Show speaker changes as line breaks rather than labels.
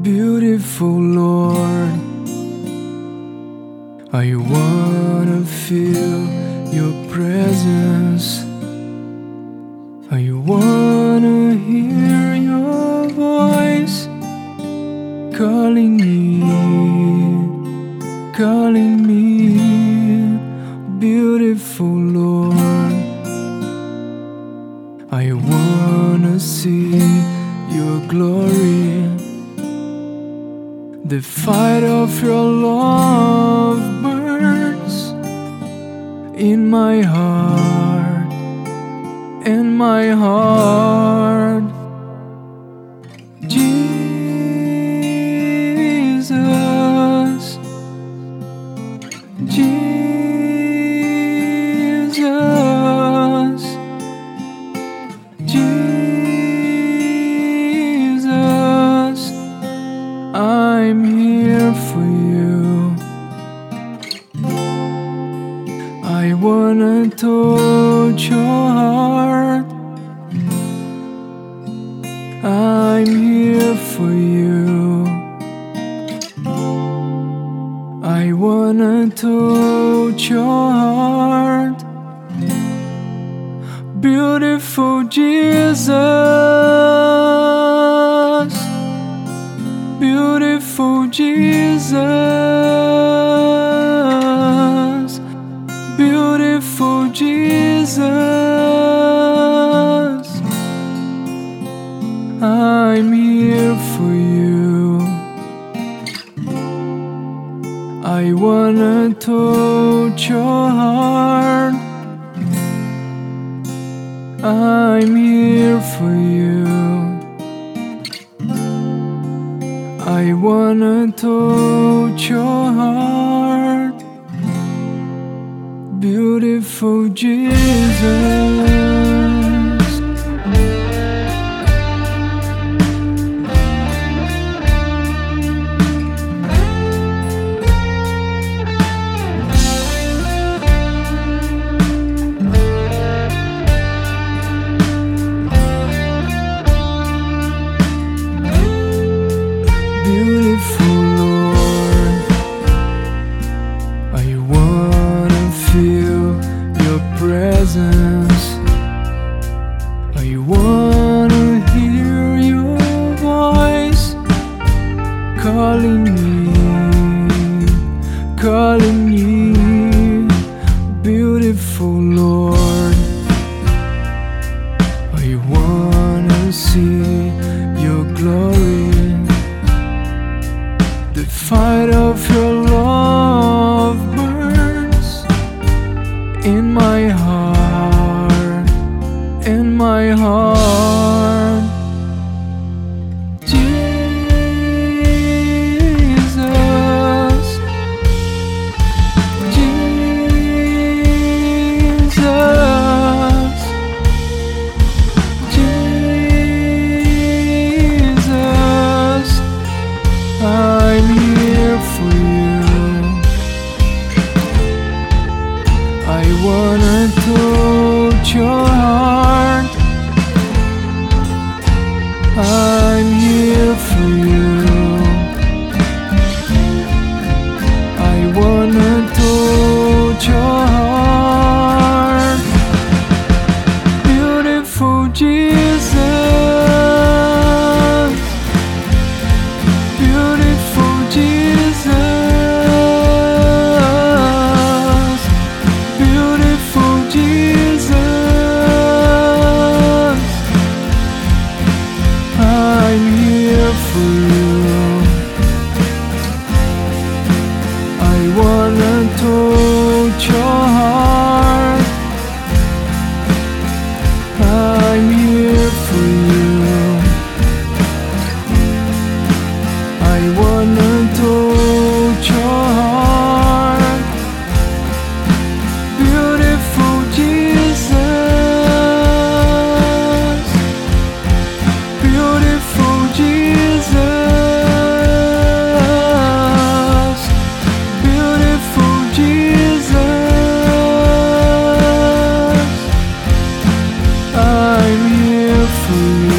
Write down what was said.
Beautiful Lord, I wanna feel your presence. I wanna hear your voice calling me, beautiful Lord. I wanna see your glory, the fire of your love burns in my heart, in my heart. Jesus, Jesus, Jesus, I'm here for you. I wanna touch your heart. I'm here for you. I wanna touch your heart. Beautiful Jesus, beautiful Jesus, beautiful Jesus, I'm here for you. I wanna touch your heart. I'm here for you. I wanna touch your heart. Beautiful Jesus. Beautiful Lord, I wanna feel your presence. I wanna hear your voice calling me, beautiful Lord. I wanna see your glory, the fire of your love burns in my heart, in my heart. Jesus, Jesus, Jesus, I'm here for you. I wanna touch your heart. I'm here for you. I wanna touch your heart. Beautiful Jesus, beautiful Jesus, beautiful Jesus, I'm here for you. I wanna touch your heart. I'm here for you. I wanna touch your heart. Beautiful Jesus, beautiful Jesus, beautiful Jesus, I'm here for you.